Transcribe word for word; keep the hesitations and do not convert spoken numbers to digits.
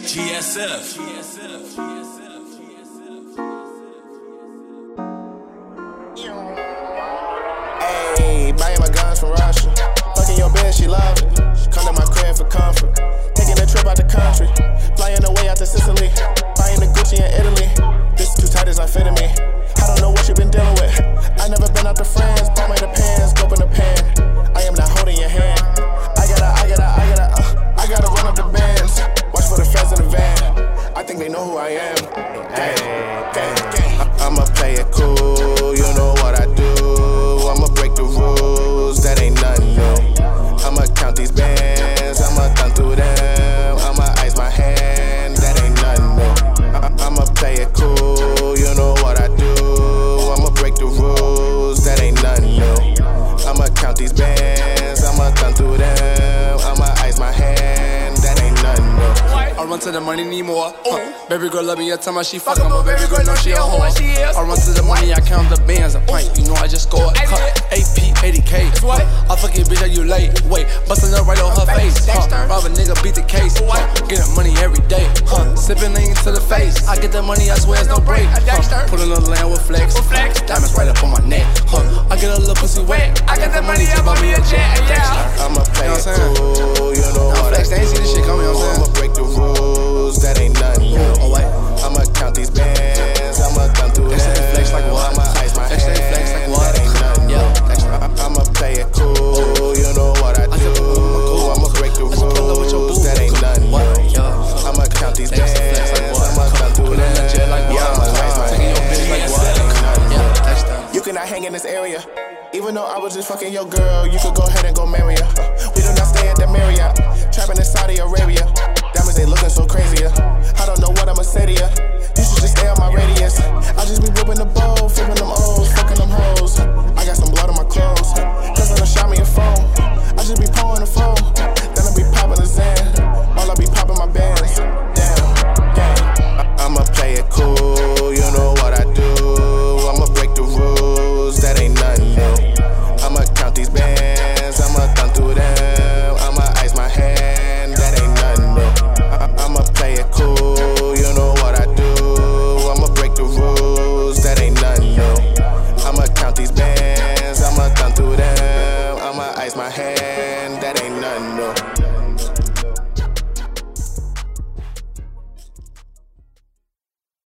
G S F. Ayy, buying my guns from Russia. Fucking your bitch, she love it. Come to my crib for comfort. Taking a trip out the country. Flying away out to Sicily. Buying the Gucci in Italy. This too tight is unfitting me. I don't know what you been dealing with. I never been out to France. Bought my the pants, dope in the pan. I am not holding your hand. I gotta, I gotta, I gotta, uh, I gotta run up the bands. Watch for the feds in the van. I think they know who I am. Gang, gang, gang. I'ma play it cool. You know what I do. I'ma break the rules. That ain't nothing new. I'ma count these bands. I'ma thumb through them. I'ma ice my hand. That ain't nothing new. I- I'ma play it cool. You know what I do. I'ma break the rules. That ain't nothing new. I'ma count these bands. I'ma thumb through them. I'ma ice my hand. That ain't nothing new. I run to the money, need more. Huh. Baby girl love me, I tell me she fuckin', but baby girl know she a whore. I run to the money, I count the bands, a pint, you know I just scored. Huh. A P, eighty K. Huh. I fuck your bitch, are you late? Wait, bustin' up right on her face. Huh. Rob a nigga, beat the case. Huh. Get the money every day. Huh. Sippin' lean to the face. I get the money, I swear it's no break. Huh. Put in the land with flex. Diamonds right up on my neck. Huh. I get a little pussy wet. I got the money, just buy me a jet. I'ma play it cool, you know what I do. They ain't see this shit coming, you know what I'm saying? I'ma break the rules, that ain't nothing new. Oh, wait. I'ma count these bands, I'ma thumb through them. Flex like what? I'ma ice my Flex, hand, flex like what? that ain't nothing new. Yeah. I'ma play it cool, you know what I do. I'ma break the rules, that ain't nothing new. I'ma count these bands, I'ma thumb through them. I'ma ice my hand, that ain't nothing new. You cannot hang in this area. Even though I was just fucking your girl, you could go ahead and go marry her.